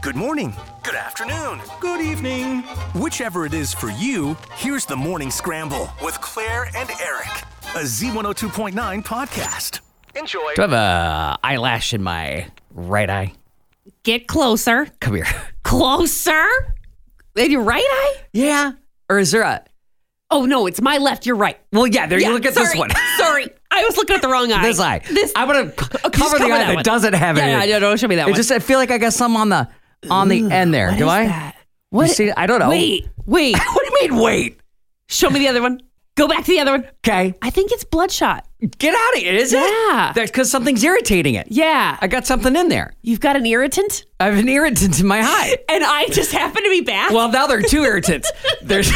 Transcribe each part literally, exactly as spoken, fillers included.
Good morning. Good afternoon. Good evening. Whichever it is for you, here's the Morning Scramble with Claire and Eric, a Z one oh two point nine podcast. Enjoy. Do I have a eyelash in my right eye? Get closer. Come here. Closer? In your right eye? Yeah. Or is there a... Oh, no, it's my left. You're right. Well, yeah, there yeah, you look at sorry, this one. Sorry. I was looking at the wrong eye. This eye. This, I'm going to okay, cover the cover eye that that one. doesn't have yeah, it. Yeah, don't show me that it one. Just, I feel like I got some on the on the Ooh, end there. what Do is I? That? What? You see, I don't know. Wait, wait. What do you mean, wait? Show me the other one. Go back to the other one. Okay. I think it's bloodshot. Get out of it, is it? Yeah. That's because something's irritating it. Yeah. I got something in there. You've got an irritant? I have an irritant in my eye. And I just happen to be back? Well, now there are two irritants. There's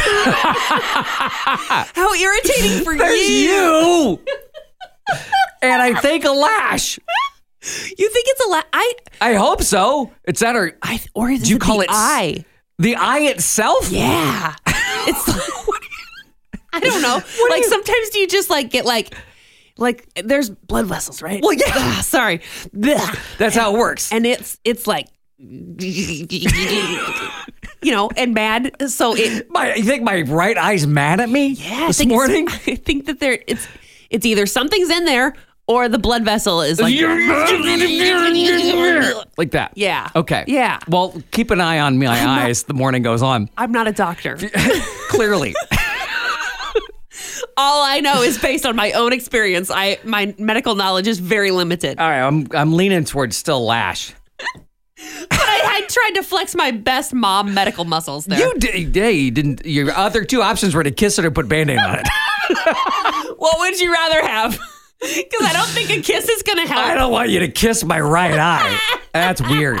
How irritating for There's you. you. And I think a lash. You think it's a la- I I hope so. It's that or I or is do you it call the it s- eye? The eye itself? Yeah. It's I don't know. What like do you- sometimes do you just like get like like there's blood vessels, right? Well, yeah. Ugh, sorry. Ugh. That's how it works. And it's it's like you know, and mad. So it My, you think my right eye's mad at me yeah, this I think morning? it's- I think that there it's it's either something's in there or the blood vessel is like Like that. Yeah. Okay. Yeah. Well, keep an eye on my not- eyes the morning goes on. I'm not a doctor. Clearly. All I know is based on my own experience. I my medical knowledge is very limited. All right, I'm I'm leaning towards still lash. But I, I tried to flex my best mom medical muscles there. You did. Yeah, you didn't. Your other two options were to kiss it or put Band-Aid on it. What would you rather have? Because I don't think a kiss is going to help. I don't want you to kiss my right eye. That's weird.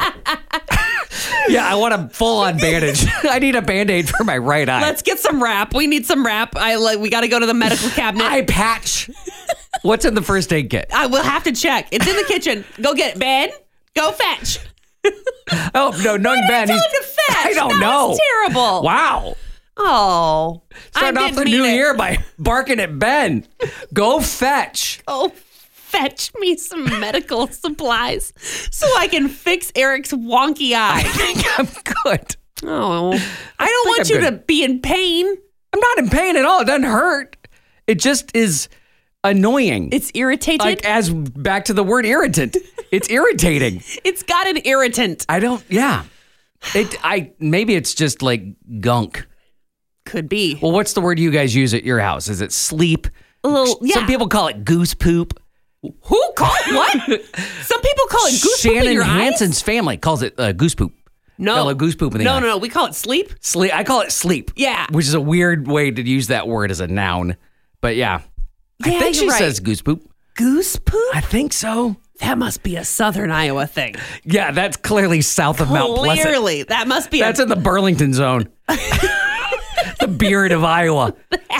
Yeah, I want a full-on bandage. I need a Band-Aid for my right eye. Let's get some wrap. We need some wrap. I like. We got to go to the medical cabinet. Eye patch. What's in the first aid kit? I will have to check. It's in the kitchen. Go get it, Ben. Go fetch. Oh, no, knowing Ben. Tell him he's- to fetch. I don't that know. Was terrible. Wow. Oh, Starting I off didn't the mean new it. year by barking at Ben. Go fetch. Oh, fetch me some medical supplies so I can fix Eric's wonky I eye. think I'm good. Oh, I don't think want I'm you good. to be in pain. I'm not in pain at all. It doesn't hurt. It just is annoying. It's irritated. like as back to the word irritant. It's irritating. It's got an irritant. I don't. Yeah. It. I maybe it's just like gunk. Could be. Well, what's the word you guys use at your house? Is it sleep? A little, yeah. Some people call it goose poop. Who call it what? Some people call it goose poop in Shannon your Hansen's eyes? family calls it uh, goose poop. No. Call it goose poop in the no, eye. no, no. We call it sleep. Sleep. I call it sleep. Yeah. Which is a weird way to use that word as a noun. But yeah. I Yeah, think she you're right. says goose poop. Goose poop? I think so. That must be a Southern Iowa thing. Yeah, that's clearly south of Mount Pleasant. Clearly. That must be That's a... in the Burlington zone. The beard of Iowa.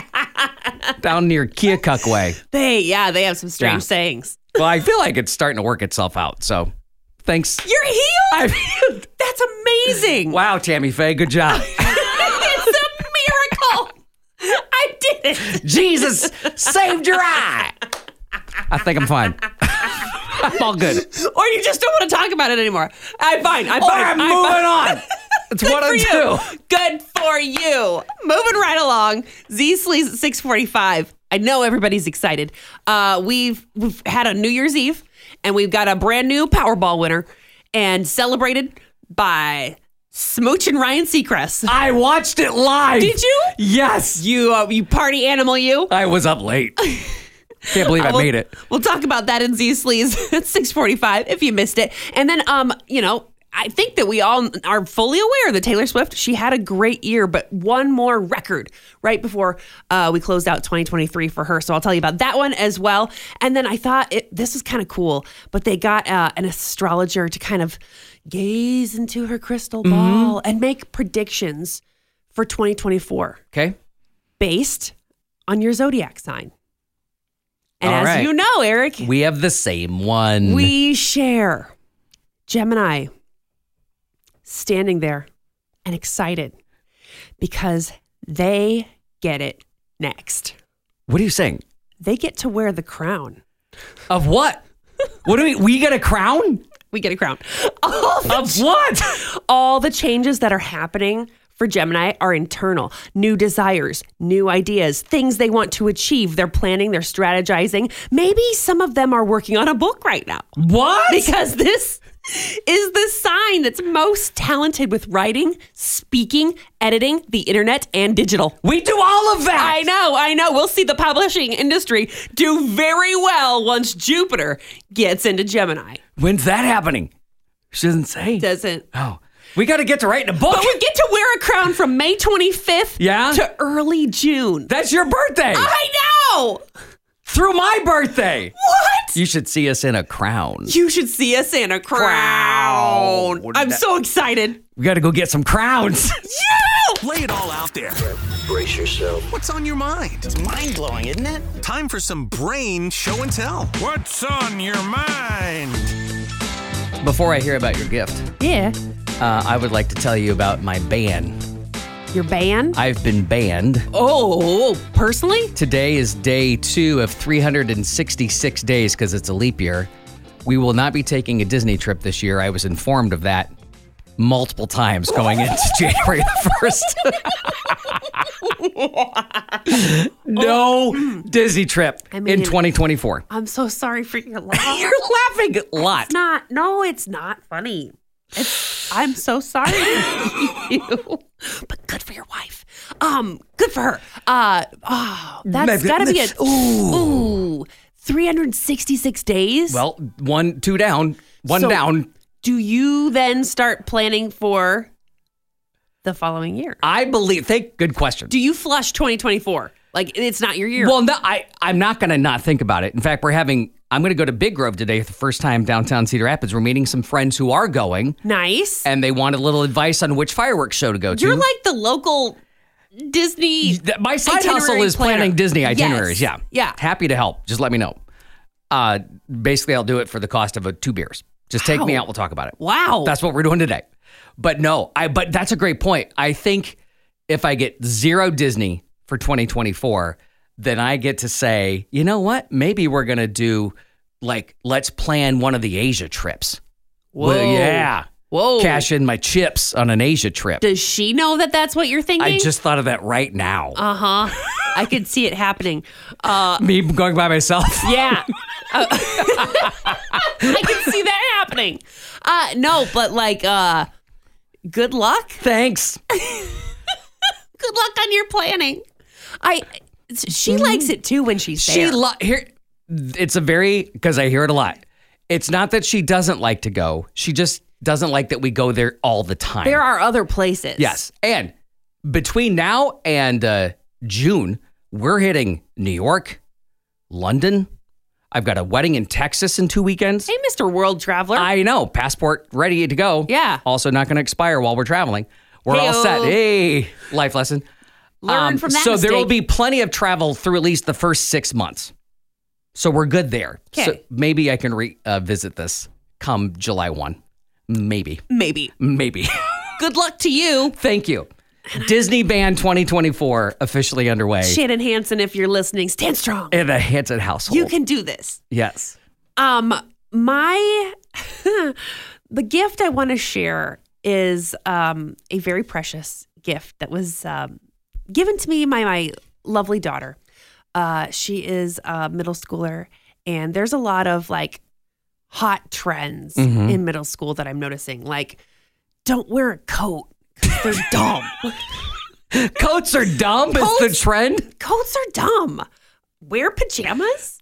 Down near Keokuk way. They, yeah, they have some strange Yeah. sayings. Well, I feel like it's starting to work itself out. So thanks. You're healed? I That's amazing. Wow, Tammy Faye, good job. It's a miracle. I did it. Jesus saved your eye. I think I'm fine. I'm all good. Or you just don't want to talk about it anymore. I'm fine. I'm Or fine. I'm I'm moving fine. on. It's Good what for I you. do. Good for you. Moving right along. Z Sleaze at six forty-five. I know everybody's excited. Uh, we've we've had a New Year's Eve, and we've got a brand new Powerball winner, and celebrated by Smooch and Ryan Seacrest. I watched it live. Did you? Yes. You uh, you party animal, you. I was up late. Can't believe I We'll- made it. We'll talk about that in Z Sleaze at six forty-five if you missed it. And then, um, you know, I think that we all are fully aware that Taylor Swift, she had a great year, but one more record right before uh, we closed out twenty twenty-three for her. So I'll tell you about that one as well. And then I thought it, this is kind of cool, but they got uh, an astrologer to kind of gaze into her crystal ball Mm-hmm. and make predictions for twenty twenty-four Okay. based on your zodiac sign. And All as right. you know, Eric, We have the same one. we share Gemini standing there and excited because they get it next. What are you saying? They get to wear the crown. Of what? What do we? We get a crown? We get a crown. All the Of what? All the changes that are happening for Gemini are internal. New desires, new ideas, things they want to achieve. They're planning, they're strategizing. Maybe some of them are working on a book right now. What? Because this is the sign that's most talented with writing, speaking, editing, the internet, and digital. We do all of that. I know, I know. We'll see the publishing industry do very well once Jupiter gets into Gemini. When's that happening? She doesn't say. Doesn't. Oh, we got to get to writing a book. But we get to wear a crown from May twenty-fifth Yeah? to early June. That's your birthday. I know. Through my birthday. What? You should see us in a crown. You should see us in a crown. Crown. I'm so excited. We got to go get some crowns. Yeah. Lay it all out there. Brace yourself. What's on your mind? It's mind-blowing, isn't it? Time for some brain show and tell. What's on your mind? Before I hear about your gift, Yeah. uh, I would like to tell you about my ban. Your band? I've been banned. Oh, personally? Today is day two of three hundred sixty-six days because it's a leap year. We will not be taking a Disney trip this year. I was informed of that multiple times going into January the first. No Disney trip I mean, in twenty twenty-four. I'm so sorry for your loss. You're laughing a lot. It's not. No, it's not funny. It's, I'm so sorry for you. But good for your wife. Um, good for her. Uh, oh, that's got to be a Ooh. ooh, three hundred sixty-six days. Well, one, two down, one So- down. Do you then start planning for the following year? I believe. Think. Good question. Do you flush twenty twenty-four? Like it's not your year. Well, no, I, I'm not going to not think about it. In fact, we're having, I'm going to go to Big Grove today for the first time downtown Cedar Rapids. We're meeting some friends who are going, nice. and they want a little advice on which fireworks show to go to. You're like the local Disney. Th- My side itinerary hustle is planner. planning Disney itineraries. Yes. Yeah. Yeah. Happy to help. Just let me know. Uh, basically, I'll do it for the cost of a, two beers. Just take me Wow. out. We'll talk about it. Wow. That's what we're doing today. But no, I. But that's a great point. I think if I get zero Disney for twenty twenty-four, then I get to say, you know what? Maybe we're going to do, like, let's plan one of the Asia trips. Whoa. Well, yeah. Whoa. Cash in my chips on an Asia trip. Does she know that that's what you're thinking? I just thought of that right now. Uh huh. I could see it happening. Uh, Me going by myself. yeah. Uh, I can see that happening. Uh, no, but like, uh, good luck. Thanks. Good luck on your planning. I. She likes it too when she's there. She lo- here. It's a very because I hear it a lot. It's not that she doesn't like to go. She just doesn't like that we go there all the time. There are other places. Yes, and between now and uh, June, we're hitting New York, London. I've got a wedding in Texas in two weekends. Hey, Mister World Traveler. I know, passport ready to go. Yeah. Also not going to expire while we're traveling. We're all Hey-o. set. Hey, life lesson. Learn from that So there will mistake. be plenty of travel through at least the first six months. So we're good there. So Okay. maybe I can revisit uh, this come July first. Maybe. Maybe. Maybe. Good luck to you. Thank you. Disney Band twenty twenty-four officially underway Shannon Hansen, if you're listening, stand strong. in the Hanson household. You can do this. Yes. Um, my the gift I want to share is um a very precious gift that was um, given to me by my lovely daughter. Uh, she is a middle schooler, and there's a lot of like hot trends Mm-hmm. in middle school that I'm noticing. Like, don't wear a coat 'cause they're dumb. Coats are dumb is the Coats- trend. Coats are dumb. Wear pajamas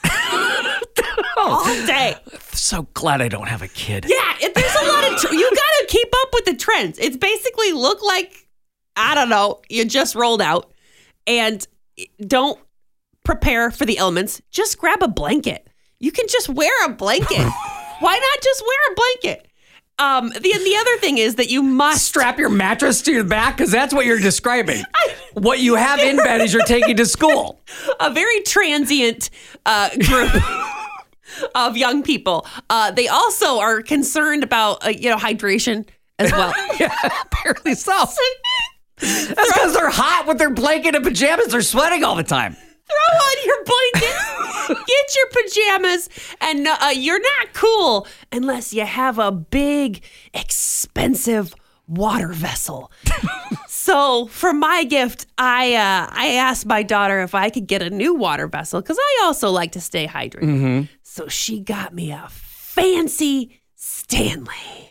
all day. So glad I don't have a kid. Yeah, it, there's a lot of, tr- you got to keep up with the trends. It's basically look like, I don't know, you just rolled out, and don't prepare for the elements. Just grab a blanket. You can just wear a blanket. Why not just wear a blanket? Um, the the other thing is that you must Strap your mattress to your back because that's what you're describing. What you have in bed is you're taking to school. a very transient uh, group of young people. Uh, they also are concerned about uh, you know hydration as well. Yeah, apparently so. That's because they're hot with their blanket and pajamas. They're sweating all the time. Throw on your blanket, get your pajamas, and uh, you're not cool unless you have a big, expensive water vessel. So for my gift, I uh, I asked my daughter if I could get a new water vessel because I also like to stay hydrated. Mm-hmm. So she got me a fancy Stanley.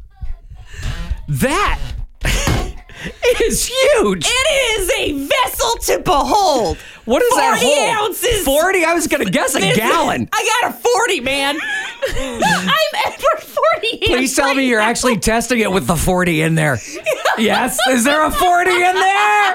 That is huge. It is a vessel to behold. What is that forty whole? ounces. forty? I was going to guess a This- gallon. I got a forty, man. I'm at for forty. Please tell right me you're now. actually testing it with the forty in there. Yes. Is there a forty in there?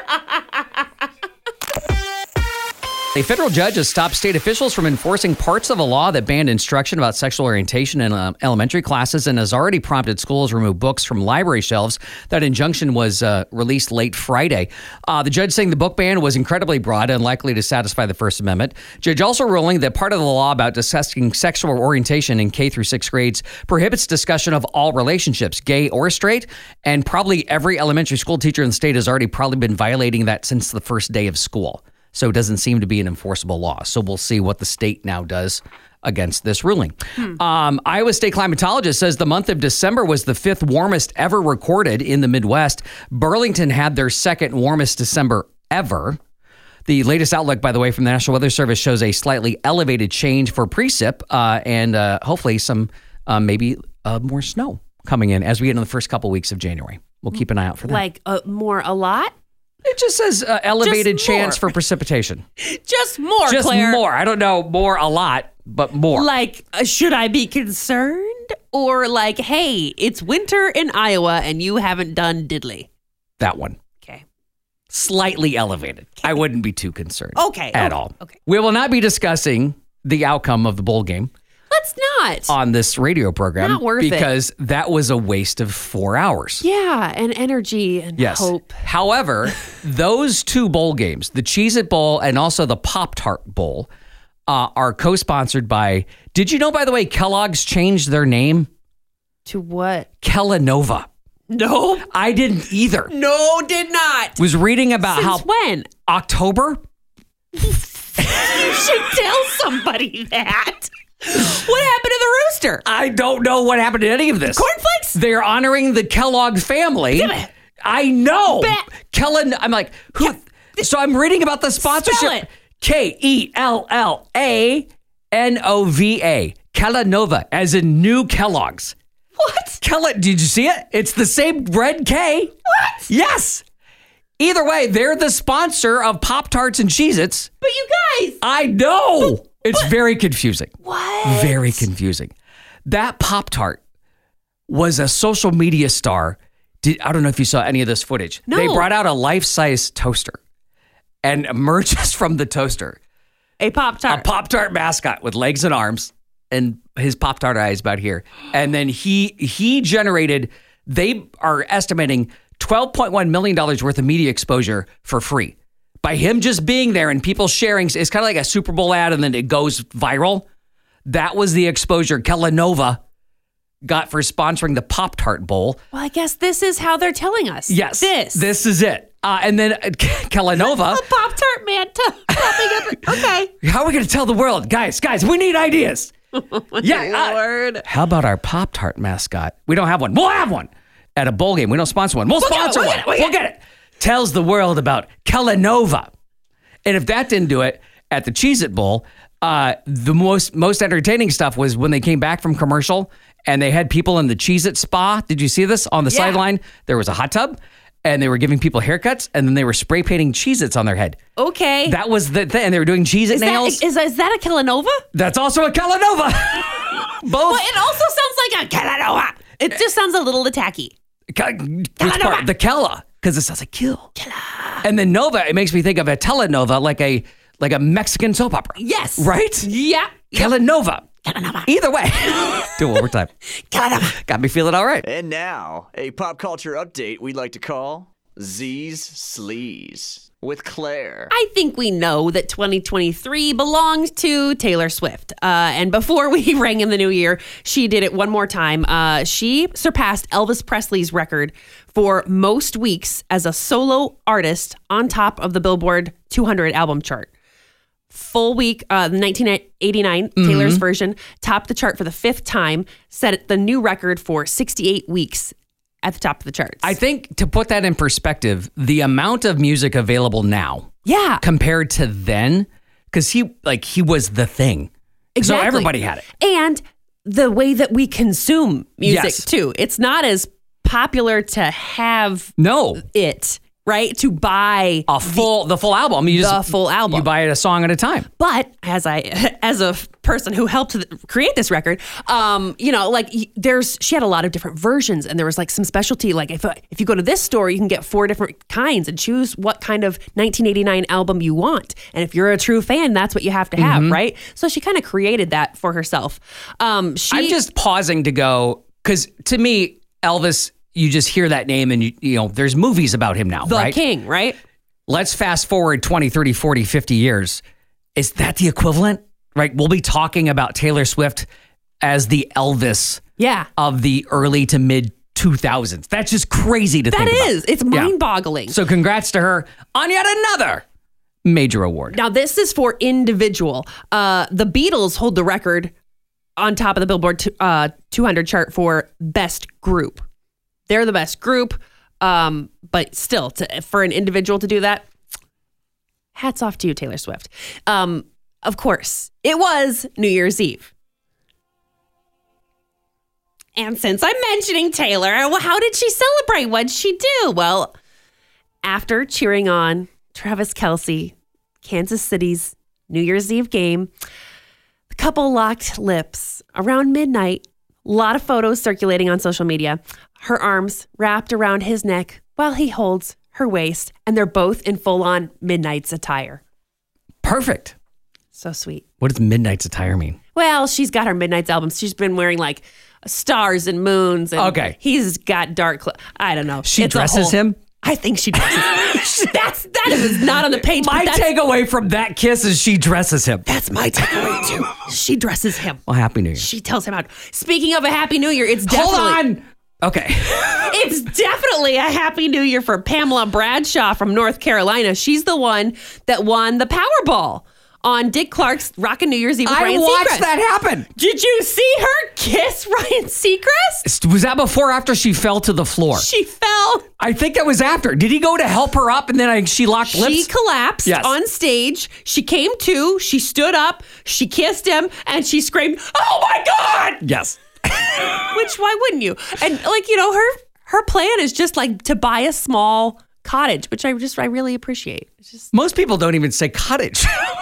A federal judge has stopped state officials from enforcing parts of a law that banned instruction about sexual orientation in uh, elementary classes and has already prompted schools to remove books from library shelves. That injunction was uh, released late Friday. Uh, the judge saying the book ban was incredibly broad and likely to satisfy the First Amendment. Judge also ruling that part of the law about discussing sexual orientation in K through sixth grades prohibits discussion of all relationships, gay or straight, and probably every elementary school teacher in the state has already probably been violating that since the first day of school. So it doesn't seem to be an enforceable law. So we'll see what the state now does against this ruling. Hmm. Um, Iowa State climatologist says the month of December was the fifth warmest ever recorded in the Midwest. Burlington had their second warmest December ever. The latest outlook, by the way, from the National Weather Service shows a slightly elevated change for precip uh, and uh, hopefully some uh, maybe uh, more snow coming in as we get into the first couple weeks of January. We'll keep an eye out for that. Like uh, more a lot? It just says uh, elevated Just chance more. for precipitation. Just more, Just Claire. more. I don't know more a lot, but more. Like, uh, should I be concerned? Or like, hey, it's winter in Iowa and you haven't done diddly. That one. Okay. Slightly elevated. I wouldn't be too concerned. Okay, At okay, all. okay. We will not be discussing the outcome of the bowl game Let's not. on this radio program. Not worth it. because that was a waste of four hours. yeah, and energy and Yes. hope. However, those two bowl games, the Cheez-It Bowl and also the Pop-Tart Bowl, uh, are co-sponsored by, did you know, by the way, Kellogg's changed their name? To what? Kellanova. No. I didn't either. No, did not. Was reading about Since how when? October? You should tell somebody that. What happened to the rooster? I don't know what happened to any of this. Cornflakes? They're honoring the Kellogg family. Damn it. I know. Bet. Kellen, I'm like, who? So I'm reading about the sponsorship. Spell it. K E L L A N O V A. Kellanova, as in new Kellogg's. What? Kellen, did you see it? It's the same red K. What? Yes. Either way, they're the sponsor of Pop-Tarts and Cheez-Its. But you guys. I know. It's very confusing. What? Very confusing. That Pop-Tart was a social media star. Did, I don't know if you saw any of this footage. No. They brought out a life-size toaster and emerges from the toaster A Pop-Tart. a Pop-Tart mascot with legs and arms and his Pop-Tart eyes about here. And then he he generated, they are estimating twelve point one million dollars worth of media exposure for free. By him just being there and people sharing, it's kind of like a Super Bowl ad and then it goes viral. That was the exposure Kellanova got for sponsoring the Pop-Tart Bowl. Well, I guess this is how they're telling us. Yes. This. This is it. Uh, and then uh, Kellanova. A Pop-Tart man t- popping up. Okay. How are we going to tell the world? Guys, guys, we need ideas. yeah. uh, Lord. how about our Pop-Tart mascot? We don't have one. We'll have one at a bowl game. We don't sponsor one. We'll, We'll get it, sponsor we'll one. get it, we'll We'll get it. Tells the world about Kellanova. And if that didn't do it, at the Cheez-It Bowl, uh, the most most entertaining stuff was when they came back from commercial and they had people in the Cheez-It spa. Did you see this on the Yeah. sideline? There was a hot tub and they were giving people haircuts and then they were spray painting Cheez-Its on their head. Okay. That was the thing. And they were doing Cheez-It is, nails. that, is, is that a Kellanova? That's also a Kellanova. Both. Well, it also sounds like a Kellanova. It just sounds a little tacky. Ke- which part? The Kella, because it sounds like kill. And then Nova, it makes me think of a telenova, like a like a Mexican soap opera. Yes. Right? Yeah. Kellanova. Kellanova. Either way. Do it one more time. Kellanova. Got me feeling all right. And now, a pop culture update we'd like to call Z's Sleaze with Claire. I think we know that twenty twenty-three belongs to Taylor Swift. Uh, and before we rang in the new year, she did it one more time. Uh, she surpassed Elvis Presley's record for most weeks as a solo artist on top of the Billboard two hundred album chart. full week, uh, nineteen eighty-nine, Mm-hmm. Taylor's version, topped the chart for the fifth time, set the new record for sixty-eight weeks at the top of the charts. I think to put that in perspective, the amount of music available now yeah. compared to then, because he like he was the thing. Exactly. So everybody had it. And the way that we consume music Yes. too. It's not as popular to have No. it, right? To buy A full the full album. You the just full album. you buy it a song at a time. But as I, as a person who helped th- create this record, um, you know, like y- there's, she had a lot of different versions, and there was like some specialty. Like if if you go to this store, you can get four different kinds and choose what kind of nineteen eighty-nine album you want. And if you're a true fan, that's what you have to have, right? So she kind of created that for herself. Um, she, I'm just pausing to go because to me, Elvis, you just hear that name and you, you know, there's movies about him now, the right? king, right? Let's fast forward twenty, thirty, forty, fifty years. Is that the equivalent? Right? We'll be talking about Taylor Swift as the Elvis Yeah. of the early to mid two thousands. That's just crazy to That think about. is. It's Yeah. mind-boggling. So congrats to her on yet another major award. Now, this is for individual. Uh, the Beatles hold the record on top of the Billboard t- uh, two hundred chart for best group. They're the best group, um, but still, to, for an individual to do that, hats off to you, Taylor Swift. Um, of course, it was New Year's Eve. And since I'm mentioning Taylor, well, how did she celebrate? What'd she do? Well, after cheering on Travis Kelce, Kansas City's New Year's Eve game, the couple locked lips around midnight. A lot of photos circulating on social media. Her arms wrapped around his neck while he holds her waist, and they're both in full-on Midnight's attire. Perfect. So sweet. What does Midnight's attire mean? Well, she's got her Midnight's albums. She's been wearing like stars and moons. And Okay. He's got dark clothes. I don't know. She It's a dresses whole- him? I think she dresses. that's that is not on the page. but My that's, takeaway from that kiss is she dresses him. that's my takeaway too. She dresses him. Well, Happy New Year. She tells him how. Speaking of a Happy New Year, it's definitely Hold on. Okay. it's definitely a Happy New Year for Pamela Bradshaw from North Carolina. She's the one that won the Powerball on Dick Clark's Rockin' New Year's Eve with I Ryan watched Seacrest. that happen. Did you see her kiss Ryan Seacrest? Was that before or after she fell to the floor? She fell. I think that was after. Did he go to help her up and then I, she locked She lips? collapsed Yes. on stage. She came to. She stood up. She kissed him, and she screamed, "Oh my God!" Yes. Which, why wouldn't you? And like, you know, her her plan is just like to buy a small cottage, which I just I really appreciate. It's just Most people don't even say cottage.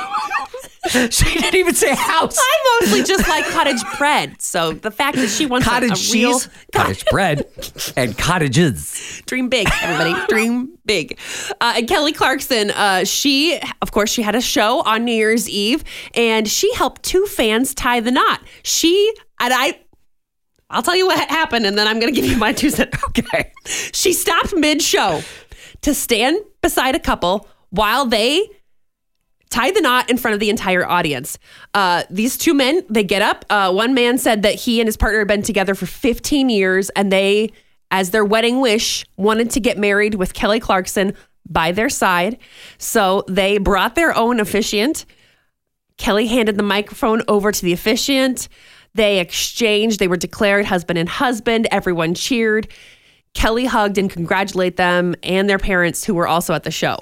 She didn't even say house. I mostly just like cottage bread. So the fact that she wants Cottage a, a real cheese, cottage bread, and cottages. dream big, everybody, dream big. Uh, and Kelly Clarkson, uh, she, of course, she had a show on New Year's Eve, and she helped two fans tie the knot. She and I. I'll tell you what happened, and then I'm going to give you my two cents. Okay. She stopped mid-show to stand beside a couple while they tied the knot in front of the entire audience. Uh, these two men, they get up. Uh, one man said that he and his partner had been together for fifteen years, and they, as their wedding wish, wanted to get married with Kelly Clarkson by their side. So they brought their own officiant. Kelly handed the microphone over to the officiant. They exchanged. They were declared husband and husband. Everyone cheered. Kelly hugged and congratulated them and their parents who were also at the show.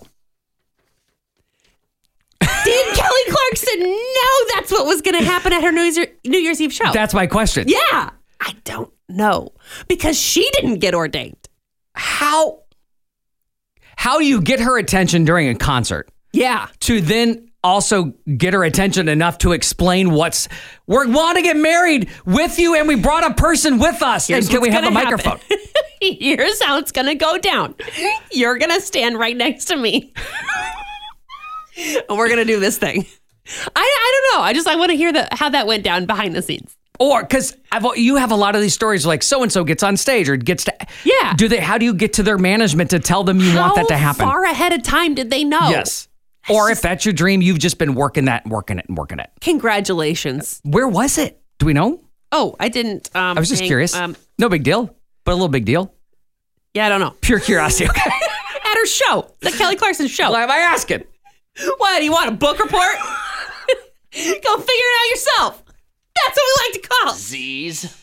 Did Kelly Clarkson know that's what was going to happen at her New Year's, New Year's Eve show? That's my question. Yeah. I don't know. Because she didn't get ordained. How how do you get her attention during a concert Yeah. to then also get her attention enough to explain what's we want to get married with you and we brought a person with us. Here's and can we what's have a gonna microphone? happen. Here's how it's going to go down. You're going to stand right next to me. And we're going to do this thing. I, I don't know. I just, I want to hear that how that went down behind the scenes. Or because you have a lot of these stories like so and so gets on stage or gets to Yeah. Do they? How do you get to their management to tell them you want that to happen? How far ahead of time did they know? Yes. Or if that's your dream, you've just been working that, and working it, and working it. Congratulations. Where was it? Do we know? Oh, I didn't. Um, I was just hang- curious. Um, No big deal, but a little big deal. yeah, I don't know. Pure curiosity. Okay. At her show, the Kelly Clarkson show. Why am I asking? What, do you want a book report? Go figure it out yourself. That's what we like to call. Z's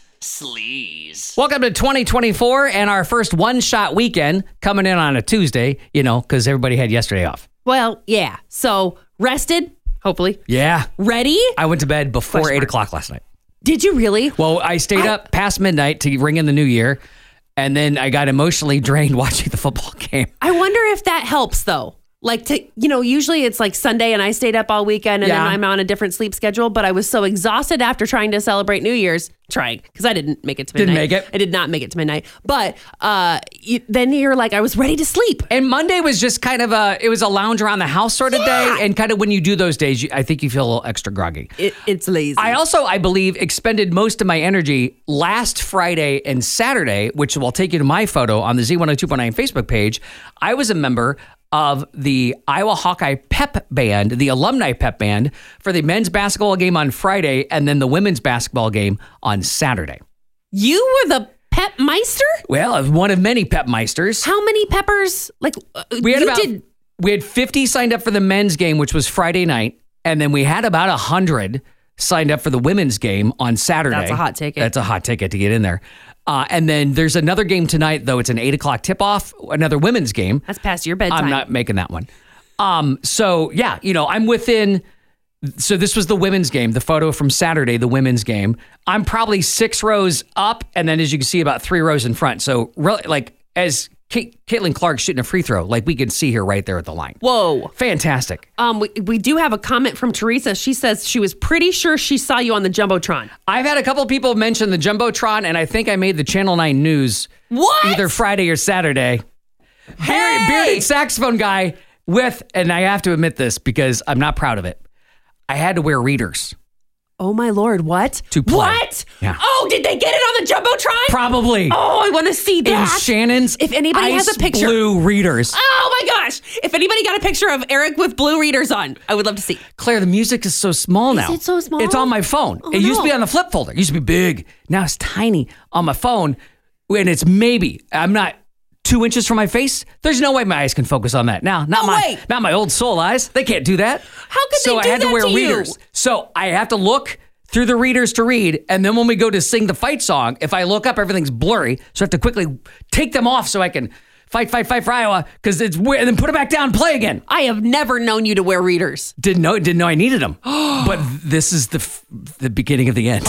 Sleaze. Welcome to twenty twenty-four and our first one-shot weekend coming in on a Tuesday, you know, because everybody had yesterday off. Well, yeah. So rested, hopefully. Yeah. Ready? I went to bed before Question eight mark. o'clock last night. Did you really? Well, I stayed I- up past midnight to ring in the new year, and then I got emotionally drained watching the football game. I wonder if that helps, though. Like, to, you know, usually it's like Sunday and I stayed up all weekend and Yeah. then I'm on a different sleep schedule. But I was so exhausted after trying to celebrate New Year's. Trying, because I didn't make it to midnight. Didn't make it? I did not make it to midnight. But uh, you, then you're like, I was ready to sleep. And Monday was just kind of a, it was a lounge around the house sort of Yeah. day. And kind of when you do those days, you, I think you feel a little extra groggy. It, it's lazy. I also, I believe, expended most of my energy last Friday and Saturday, which will take you to my photo on the Z one oh two point nine Facebook page. I was a member of the Iowa Hawkeye Pep Band, the alumni pep band, for the men's basketball game on Friday and then the women's basketball game on Saturday. You were the pep meister? Well, I was one of many pep meisters. How many peppers? Like, uh, We had you about did. we had fifty signed up for the men's game, which was Friday night, and then we had about one hundred signed up for the women's game on Saturday. That's a hot ticket. That's a hot ticket to get in there. Uh, and then there's another game tonight, though. It's an eight o'clock tip-off, another women's game. That's past your bedtime. I'm not making that one. Um, so, yeah, you know, I'm within... So this was the women's game, the photo from Saturday, the women's game. I'm probably six rows up, and then as you can see, about three rows in front. So, really, like, as Kate, Caitlin Clark shooting a free throw, like, we can see her right there at the line. Whoa. Fantastic. Um, we, we do have a comment from Teresa. She says she was pretty sure she saw you on the Jumbotron. I've had a couple people mention the Jumbotron, and I think I made the Channel nine News What? either Friday or Saturday. Hey! Bearded, bearded saxophone guy with, and I have to admit this because I'm not proud of it, I had to wear readers. Oh my Lord, what? To play. What? Yeah. Oh, did they get it on the Jumbotron? Probably. Oh, I want to see In that. Shannon's If anybody has ice a picture. blue readers. Oh my gosh. If anybody got a picture of Eric with blue readers on, I would love to see. Claire, the music is so small now. it so small? It's on my phone. Oh, it used to be no. on the flip folder. It used to be big. Now it's tiny on my phone. And it's maybe, I'm not two inches from my face. There's no way my eyes can focus on that. Now, not No my way. not my old soul eyes. They can't do that. How could so they I do had to that wear to you? readers. So I have to look through the readers to read. And then when we go to sing the fight song, if I look up, everything's blurry. So I have to quickly take them off so I can fight, fight, fight for Iowa. Because it's weird. And then put it back down and play again. I have never known you to wear readers. Didn't know didn't know I needed them. But this is the f- the beginning of the end.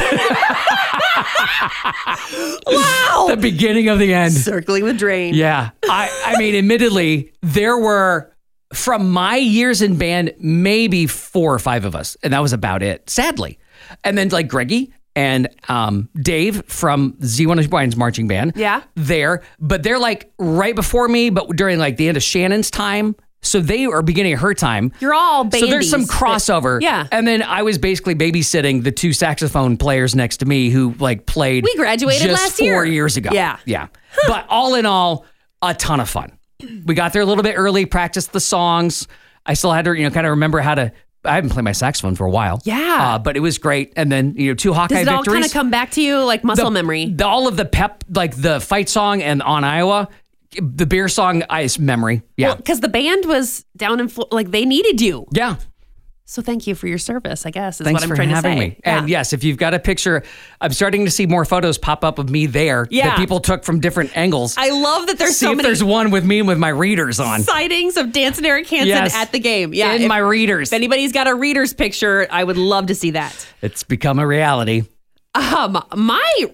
Wow. The beginning of the end. Circling the drain. Yeah. I, I mean, admittedly, there were, from my years in band, maybe four or five of us. And that was about it, sadly. And then like Greggy and um, Dave from Z one oh two point nine's marching band. Yeah. There. But they're like right before me, but during like the end of Shannon's time. So they are beginning of her time. You're all So there's some bandies, but- crossover. Yeah. And then I was basically babysitting the two saxophone players next to me who like played. We graduated just last four year. years ago. Yeah. Yeah. But all in all, a ton of fun. We got there a little bit early, practiced the songs. I still had to, you know, kind of remember how to. I haven't played my saxophone for a while. Yeah. Uh, but it was great. And then, you know, two Hawkeye Does it all victories. kind of come back to you like muscle The- memory? the- all of the pep, like the fight song and On Iowa, the beer song, ice memory. Yeah. Because the band was down in, Flo- like they needed you. yeah. So thank you for your service, I guess, is Thanks what I'm for trying having to say. me. And yes, if you've got a picture, I'm starting to see more photos pop up of me there Yeah. that people took from different angles. I love that there's see so if many there's one with me with my readers on. sightings of Dancing Eric Hansen Yes. at the game. Yeah. In if, my readers. if anybody's got a reader's picture, I would love to see that. It's become a reality. Um, my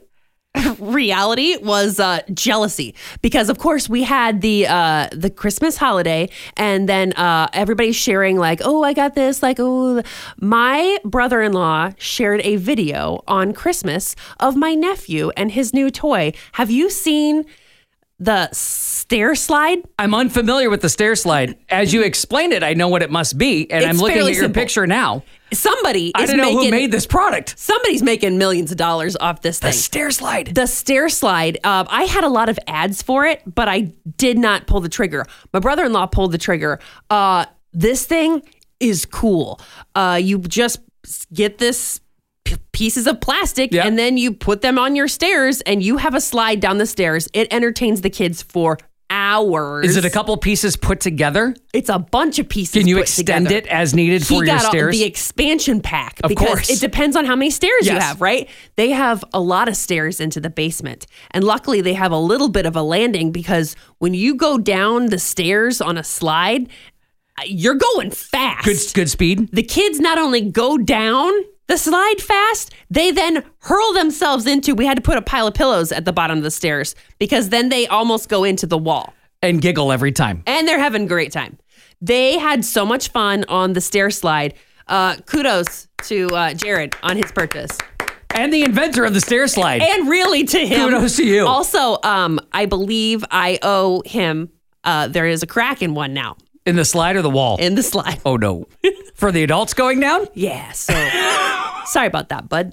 reality was uh, jealousy because, of course, we had the uh, the Christmas holiday, and then uh, everybody's sharing like, "Oh, I got this!" Like, "Oh," my brother-in-law shared a video on Christmas of my nephew and his new toy. Have you seen the stair slide? I'm unfamiliar with the stair slide. As you explained it, I know what it must be, and It's I'm looking fairly at your simple. picture now. Somebody I is don't know making who made this product. somebody's making millions of dollars off this The thing. stair slide. The stair slide, uh, I had a lot of ads for it, but I did not pull the trigger. My brother-in-law pulled the trigger. Uh, this thing is cool. Uh, you just get this p- pieces of plastic Yep. and then you put them on your stairs and you have a slide down the stairs. It entertains the kids for hours. Is it a couple pieces put together? It's a bunch of pieces. Can you put extend together. it as needed he for your got stairs? The expansion pack. Of because course. it depends on how many stairs you Yes. have, right? They have a lot of stairs into the basement. And luckily they have a little bit of a landing because when you go down the stairs on a slide, you're going fast. Good, good speed. The kids not only go down the slide fast, they then hurl themselves into, we had to put a pile of pillows at the bottom of the stairs because then they almost go into the wall. And giggle every time. And they're having a great time. They had so much fun on the stair slide. Uh, kudos to uh, Jared on his purchase. And the inventor of the stair slide. And really to him. Kudos to you. Also, um, I believe I owe him, uh, there is a crack in one now. In the slide or the wall? In the slide. Oh, no. For the adults going down? Yeah, so sorry about that, bud.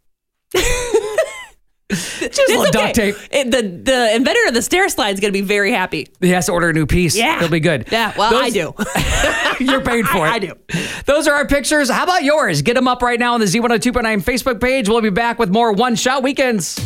Just a little duct tape. It, the the inventor of the stair slide is going to be very happy. He has to order a new piece. Yeah. It'll be good. Yeah, well, Those- I do. You're paid for it. I do. Those are our pictures. How about yours? Get them up right now on the Z one oh two point nine Facebook page. We'll be back with more One Shot Weekends.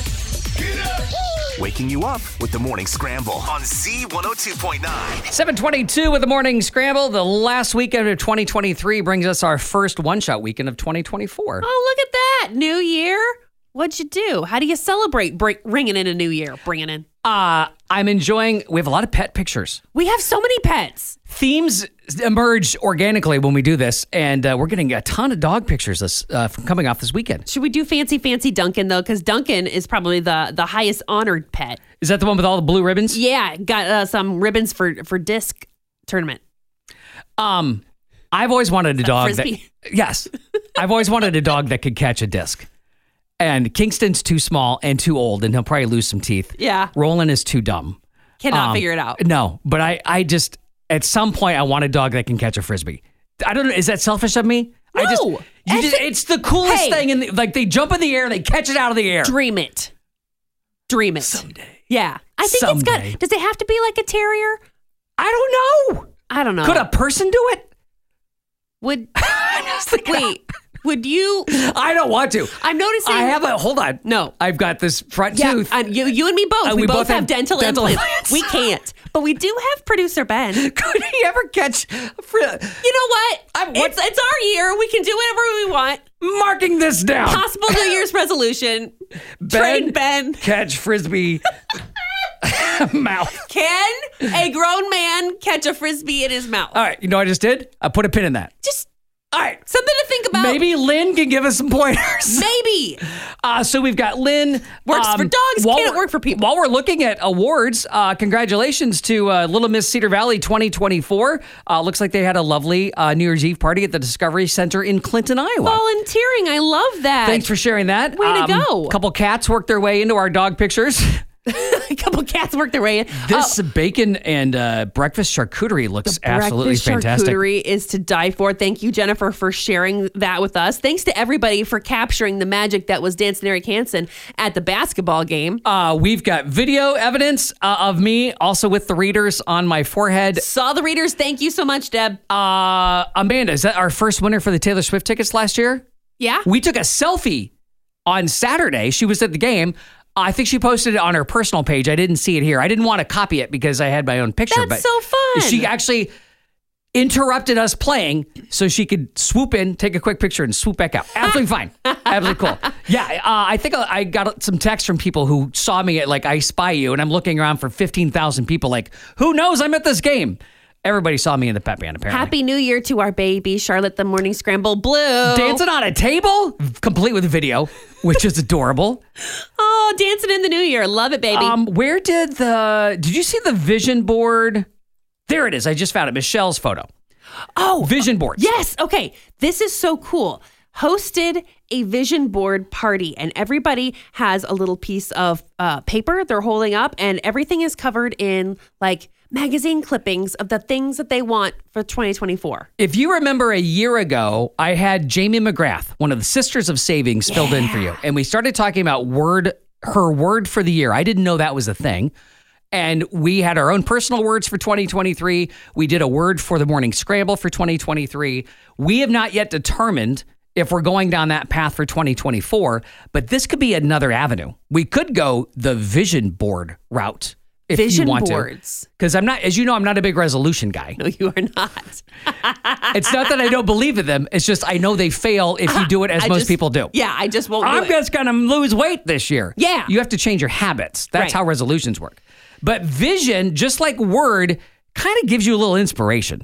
Waking you up with the Morning Scramble on Z one oh two point nine. seven twenty-two with the Morning Scramble. The last weekend of twenty twenty-three brings us our first One Shot Weekend of twenty twenty-four. Oh, look at that. New year. What'd you do? How do you celebrate bring, ringing in a new year? Bringing in. Uh, I'm enjoying, we have a lot of pet pictures. We have so many pets. Themes emerge organically when we do this, and uh, we're getting a ton of dog pictures this, uh, from coming off this weekend. Should we do fancy, fancy Duncan, though? Because Duncan is probably the, the highest honored pet. Is that the one with all the blue ribbons? Yeah, got uh, some ribbons for, for disc tournament. Um, I've always wanted a dog Frisbee? that, yes, I've always wanted a dog that could catch a disc. And Kingston's too small and too old, and he'll probably lose some teeth. Yeah. Roland is too dumb. Cannot Um, figure it out. No, but I, I just, at some point, I want a dog that can catch a Frisbee. I don't know. Is that selfish of me? I just, No. you That's just it. it's the coolest Hey. thing. In the, like, they jump in the air and they catch it out of the air. Dream it. Dream it. Someday. Yeah. I think Someday. it's got, does it have to be like a terrier? I don't know. I don't know. Could a person do it? Would, I just think- wait, would you, I don't want to. I'm noticing. I have a, hold on. No. I've got this front Yeah, tooth. um, you, you and me both. Uh, we, we both, both have, have dental, dental implants. implants. We can't. But we do have producer Ben. You Could he ever catch a Fri- know what? I'm- what- It's, it's our year. We can do whatever we want. Marking this down. Possible New Year's resolution. Train Ben. Catch Frisbee. Mouth. Can a grown man catch a Frisbee in his mouth? All right. You know what I just did? I put a pin in that. Just All right. something to think about. Maybe Lynn can give us some pointers. Maybe. Uh, so we've got Lynn. Works for dogs, while can't we're- work for people. While we're looking at awards, uh, congratulations to uh, Little Miss Cedar Valley twenty twenty-four. Uh, looks like they had a lovely uh, New Year's Eve party at the Discovery Center in Clinton, Iowa. Volunteering. I love that. Thanks for sharing that. Way to go. A couple cats worked their way into our dog pictures. A couple cats work their way in. This Oh, bacon and uh, breakfast charcuterie looks absolutely breakfast fantastic. charcuterie is to die for. Thank you, Jennifer, for sharing that with us. Thanks to everybody for capturing the magic that was Dancing Eric Hansen at the basketball game. Uh, we've got video evidence uh, of me also with the readers on my forehead. Saw the readers. Thank you so much, Deb. Uh, Amanda, is that our first winner for the Taylor Swift tickets last year? Yeah. We took a selfie on Saturday. She was at the game. I think she posted it on her personal page. I didn't see it here. I didn't want to copy it because I had my own picture. That's but so fun. She actually interrupted us playing so she could swoop in, take a quick picture, and swoop back out. Absolutely fine. Absolutely cool. Yeah, uh, I think I got some texts from people who saw me at like I Spy You, and I'm looking around for fifteen thousand people like, who knows I'm at this game? Everybody saw me in the pep band, apparently. Happy New Year to our baby, Charlotte the Morning Scramble Blue. Dancing on a table, complete with video, which is adorable. Oh, dancing in the New Year. Love it, baby. Um, where did the, did you see the vision board? There it is. I just found it. Michelle's photo. oh, Vision boards. yes. Okay. This is so cool. Hosted a vision board party, and everybody has a little piece of uh, paper they're holding up, and everything is covered in like magazine clippings of the things that they want for twenty twenty-four. If you remember a year ago, I had Jamie McGrath, one of the Sisters of Savings, filled in for you. And we started talking about word, her word for the year. I didn't know that was a thing. And we had our own personal words for twenty twenty-three. We did a word for the Morning Scramble for twenty twenty-three. We have not yet determined if we're going down that path for twenty twenty-four, but this could be another avenue. We could go the vision board route if Vision you want boards. to. Because I'm not, as you know, I'm not a big resolution guy. No, you are not. It's not that I don't believe in them. It's just I know they fail if you do it as I most just- people do. Yeah, I just won't do I'm it. just going to lose weight this year. Yeah. You have to change your habits. That's Right. how resolutions work. But vision, just like word, kind of gives you a little inspiration.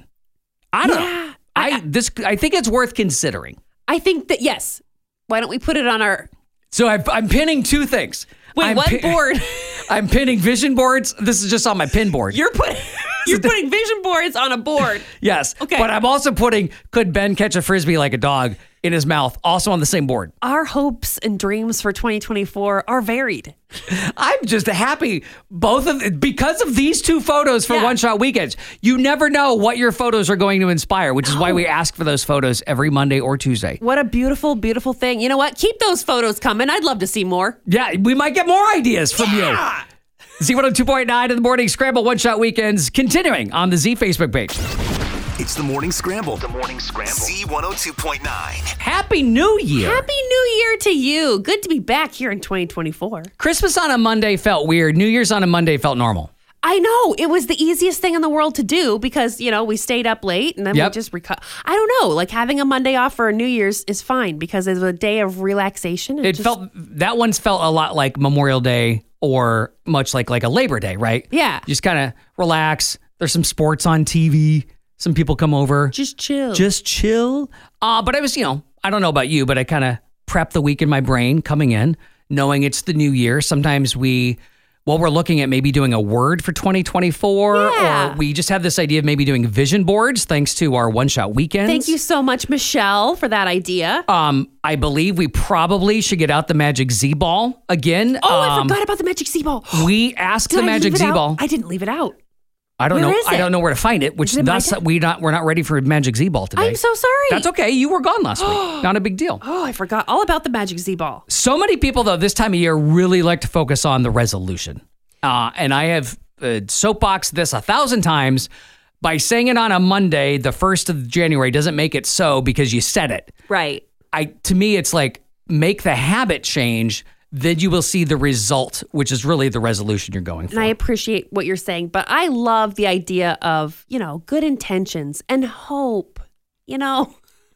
I don't Yeah. know. I this I think it's worth considering. I think that, yes. Why don't we put it on our... So I've, I'm pinning two things. Wait, I'm what pin- board? I'm pinning vision boards. This is just on my pin board. You're putting... You're putting vision boards on a board. Yes. Okay. But I'm also putting could Ben catch a frisbee like a dog in his mouth, also on the same board. Our hopes and dreams for twenty twenty-four are varied. I'm just happy both of because of these two photos for Yeah. One Shot Weekends. You never know what your photos are going to inspire, which is why we ask for those photos every Monday or Tuesday. What a beautiful, beautiful thing. You know what? Keep those photos coming. I'd love to see more. Yeah, we might get more ideas from Yeah. you. Z one oh two point nine in the morning scramble One Shot Weekends continuing on the Z Facebook page. It's the Morning Scramble. The Morning Scramble. Z one oh two point nine. Happy New Year. Happy New Year to you. Good to be back here in twenty twenty-four. Christmas on a Monday felt weird. New Year's on a Monday felt normal. I know. It was the easiest thing in the world to do because, you know, we stayed up late and then Yep. we just reco- I don't know. Like having a Monday off for a New Year's is fine because it's a day of relaxation. and It just- felt that one's felt a lot like Memorial Day or much like like a Labor Day, right? Yeah. Just kind of relax. There's some sports on T V. Some people come over. just chill. Just chill. Uh, but I was, you know, I don't know about you, but I kind of prep the week in my brain coming in, knowing it's the new year. Sometimes we, well, we're looking at maybe doing a word for twenty twenty-four, Yeah. or we just have this idea of maybe doing vision boards thanks to our One Shot Weekends. Thank you so much, Michelle, for that idea. Um, I believe we probably should get out the Magic Z Ball again. oh, I um, forgot about the Magic Z Ball. We asked Did the I Magic leave it Z out? Ball. I didn't leave it out. I don't Where know. is I it? don't know where to find it. Which Is it my thus desk? we not we're not ready for Magic Z Ball today. I'm so sorry. That's okay. You were gone last week. Not a big deal. Oh, I forgot all about the Magic Z Ball. So many people though this time of year really like to focus on the resolution, uh, and I have uh, soapboxed this a thousand times. By saying it on a Monday, the first of January doesn't make it so because you said it. Right. I to me, it's like make the habit change. Then you will see the result, which is really the resolution you're going for. And I appreciate what you're saying, but I love the idea of, you know, good intentions and hope. You know,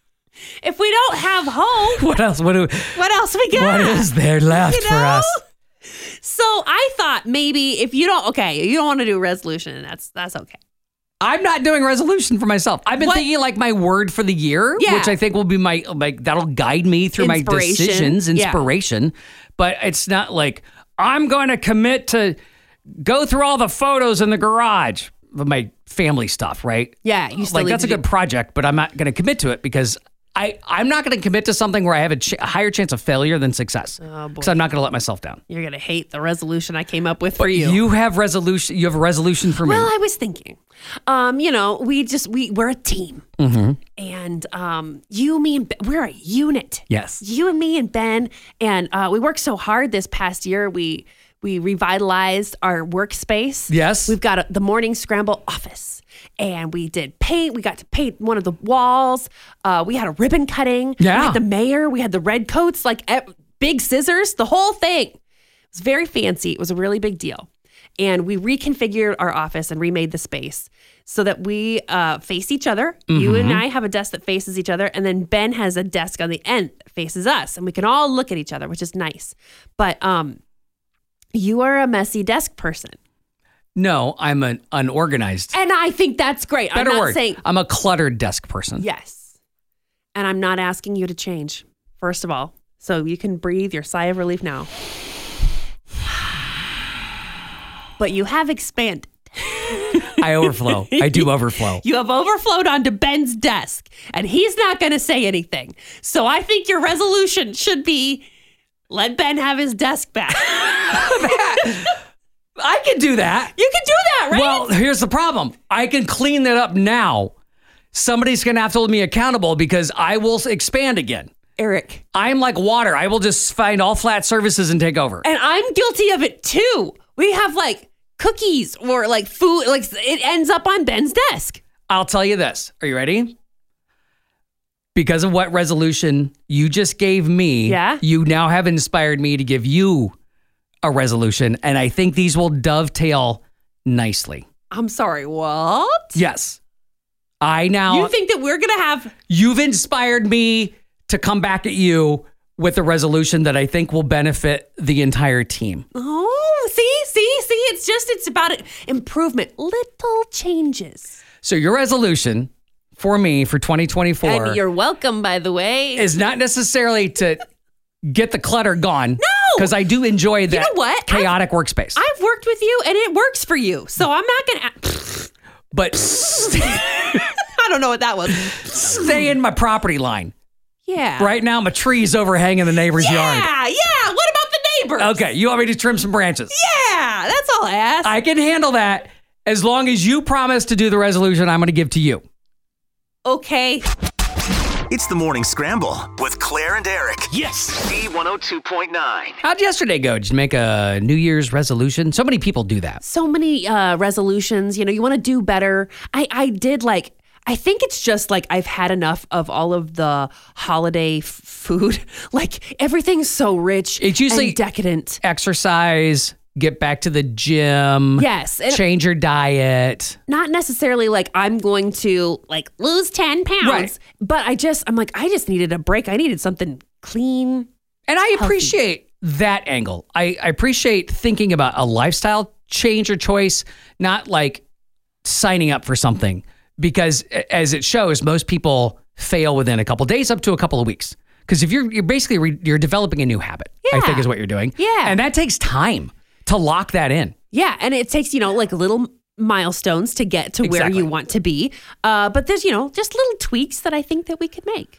if we don't have hope, What else? What do? what else we got? What is there left You for know? us? So I thought maybe if you don't, okay, you don't want to do a resolution, and that's that's okay. I'm not doing resolution for myself. I've been What? thinking like my word for the year, Yeah. which I think will be my like that'll guide me through my Inspiration. decisions, Yeah. inspiration. But it's not like I'm going to commit to go through all the photos in the garage of my family stuff, right? Yeah, you still like need that's to a good do- project, but I'm not going to commit to it because I I'm not going to commit to something where I have a, ch- a higher chance of failure than success. Oh, Because I'm not going to let myself down. You're gonna hate the resolution I came up with for you. You have resolution. You have a resolution for me. Well, I was thinking, um, you know, we just we we're a team, Mm-hmm. and um, you, me, and Ben, we're a unit. Yes. you and me and Ben, and uh, we worked so hard this past year. We we revitalized our workspace. Yes. we've got a, the Morning Scramble office, and we did paint. We got to paint one of the walls. Uh, we had a ribbon cutting. Yeah. we had the mayor. We had the red coats, like e- big scissors. The whole thing. It was very fancy. It was a really big deal. And we reconfigured our office and remade the space so that we uh, face each other. You and I have a desk that faces each other, and then Ben has a desk on the end that faces us, and we can all look at each other, which is nice. But um, you are a messy desk person, No, I'm an unorganized. and I think that's great. Better I'm not word. saying I'm a cluttered desk person. yes, and I'm not asking you to change. First of all, so you can breathe your sigh of relief now. But you have expanded. I overflow. I do overflow. You have overflowed onto Ben's desk, and he's not going to say anything. So I think your resolution should be let Ben have his desk back. I can do that. You can do that, right? Well, here's the problem. I can clean that up now. Somebody's going to have to hold me accountable because I will expand again. Eric. I'm like water. I will just find all flat surfaces and take over. And I'm guilty of it too. We have like cookies or like food, like it ends up on Ben's desk. I'll tell you this. Are you ready? Because of what resolution you just gave me, Yeah. you now have inspired me to give you a resolution. And I think these will dovetail nicely. I'm sorry, what? Yes. I now... You think that we're going to have... You've inspired me to come back at you with a resolution that I think will benefit the entire team. Oh, see, see, see. It's just, it's about improvement. Little changes. So your resolution for me for twenty twenty-four... And you're welcome, by the way. ...is not necessarily to get the clutter gone. No! Because I do enjoy that you know what? chaotic I've, workspace. I've worked with you, and it works for you. So I'm not going to... But I don't know what that was. Stay in my property line. Yeah. Right now, my tree's overhanging the neighbor's yeah, yard. Yeah, yeah. What about the neighbors? Okay, you want me to trim some branches? Yeah, that's all I ask. I can handle that as long as you promise to do the resolution I'm going to give to you. Okay. It's the Morning Scramble with Claire and Eric. Yes. Z one oh two point nine. How'd yesterday go? Did you make a New Year's resolution? So many people do that. So many uh, resolutions. You know, you want to do better. I, I did like... I think it's just like I've had enough of all of the holiday f- food. Like everything's so rich It's usually and decadent. Exercise, get back to the gym. Yes. and Change your diet. Not necessarily like I'm going to like lose ten pounds. Right. But I just, I'm like, I just needed a break. I needed something clean. And I appreciate that angle. I, I appreciate thinking about a lifestyle change or choice, not like signing up for something. Because as it shows, most people fail within a couple days up to a couple of weeks. Because if you're you're basically re, you're developing a new habit, Yeah. I think is what you're doing. Yeah. And that takes time to lock that in. Yeah. And it takes, you know, like little milestones to get to where Exactly. you want to be. Uh, but there's, you know, just little tweaks that I think that we could make.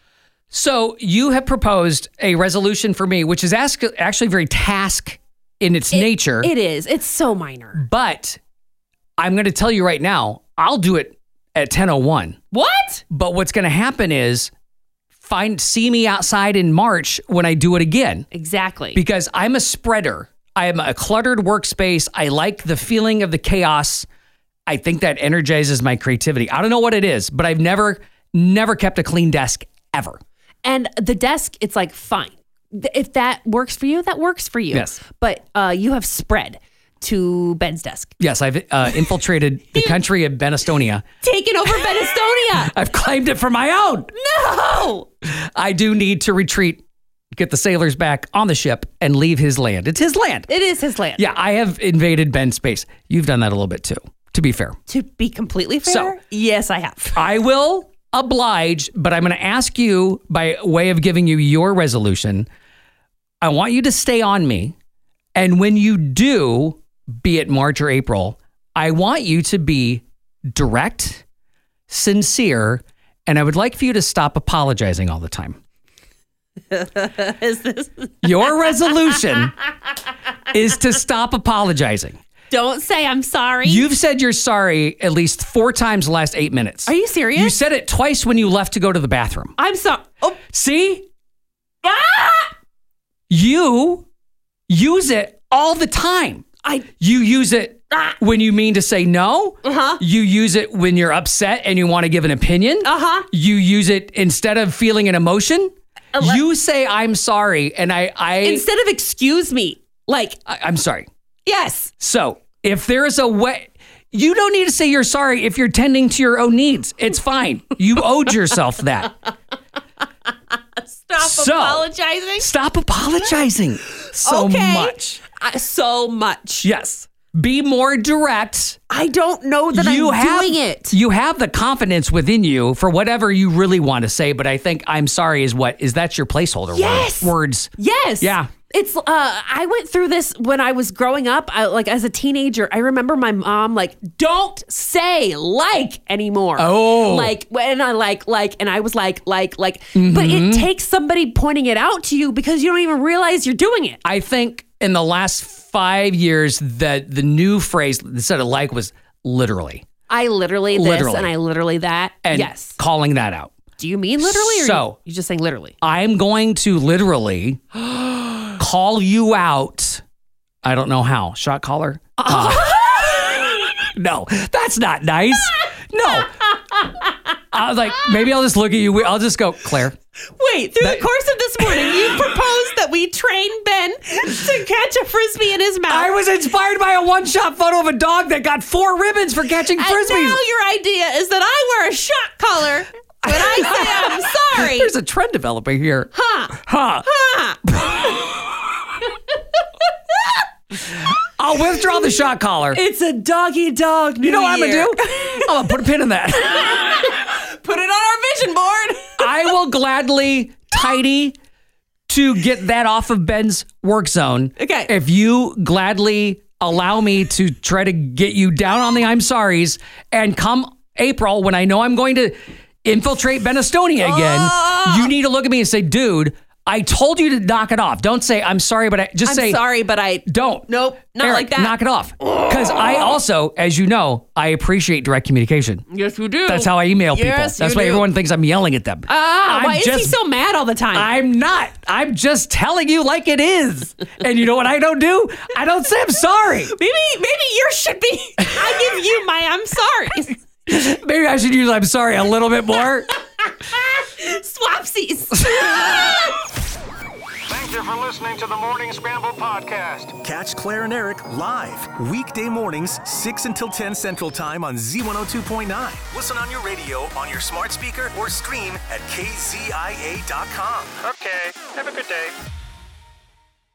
So you have proposed a resolution for me, which is ask, actually very task in its It- nature. It is. It's so minor. But I'm going to tell you right now, I'll do it at ten oh one. What? But what's going to happen is find see me outside in March when I do it again. Exactly. Because I'm a spreader. I am a cluttered workspace. I like the feeling of the chaos. I think that energizes my creativity. I don't know what it is, but I've never, never kept a clean desk ever. And the desk, it's like, fine. Th- If that works for you, that works for you. Yes. But uh, you have spread to Ben's desk. Yes, I've uh, infiltrated the country of Benestonia. Taken over Ben Estonia. I've claimed it for my own. No. I do need to retreat, get the sailors back on the ship, and leave his land. It's his land. It is his land. Yeah, I have invaded Ben's space. You've done that a little bit too, to be fair. To be completely fair, So- yes, I have. I will oblige, but I'm going to ask you by way of giving you your resolution. I want you to stay on me. And when you do, be it March or April, I want you to be direct, sincere, and I would like for you to stop apologizing all the time. Is this? Your resolution is to stop apologizing. Don't say I'm sorry. You've said you're sorry at least four times the last eight minutes. Are you serious? You said it twice when you left to go to the bathroom. I'm sorry. Oh. See? Ah! You use it all the time. I. You use it Ah. when you mean to say no. Uh-huh. You use it when you're upset and you want to give an opinion. Uh-huh. You use it instead of feeling an emotion. Ele- You say, I'm sorry. And I, I, Instead of excuse me, like, I I'm sorry. yes. So if there is a way, you don't need to say you're sorry if you're tending to your own needs. It's fine. You owed yourself that. Stop So- apologizing. Stop apologizing so Okay. much. I, so much. Yes. Be more direct. I don't know that you I'm have, doing it. You have the confidence within you for whatever you really want to say, but I think I'm sorry is what is that's your placeholder Yes. word, words. Yes. Yeah. It's, uh, I went through this when I was growing up, I, like as a teenager. I remember my mom, like, don't say like anymore. Oh. Like, when I like, like, and I was like, like, like, but it takes somebody pointing it out to you because you don't even realize you're doing it. I think in the last five years that the new phrase instead of like was literally. I literally this Literally. and I literally that. And yes. calling that out. Do you mean literally or So- you, you just saying literally? I'm going to literally call you out. I don't know how. Shot caller? Uh, no, that's not nice. No. I was like, maybe I'll just look at you. I'll just go, Claire. Wait, through That- the course of this morning, you proposed that we train Ben to catch a Frisbee in his mouth. I was inspired by a one-shot photo of a dog that got four ribbons for catching and Frisbees. now your idea is that I wear a shock collar when I say I'm sorry. There's a trend developing here. Huh. Huh. Huh. I'll withdraw the shock collar. It's a doggy dog New You know what Year. I'm going to do? I'm going to put a pin in that. Put it on our vision board. I will gladly tidy to get that off of Ben's work zone. Okay. If you gladly allow me to try to get you down on the I'm sorries, and come April, when I know I'm going to infiltrate Ben Estonia again, Oh. you need to look at me and say, dude, I told you to knock it off. Don't say, I'm sorry, but I just I'm say, sorry, but I... don't. Nope, not Eric, like that. Knock it off. Because I also, as you know, I appreciate direct communication. Yes, you do. That's how I email people. Yes, That's you why do. everyone thinks I'm yelling at them. Ah, I'm why is he just- so mad all the time? I'm not. I'm just telling you like it is. And you know what I don't do? I don't say I'm sorry. maybe maybe yours should be, I give you my I'm sorry. Maybe I should use I'm sorry a little bit more. Swapsies. Thank you for listening to the Morning Scramble podcast. Catch Claire and Eric live weekday mornings, six until ten Central Time on Z one oh two point nine. Listen on your radio, on your smart speaker, or stream at K Z I A dot com. Okay, have a good day.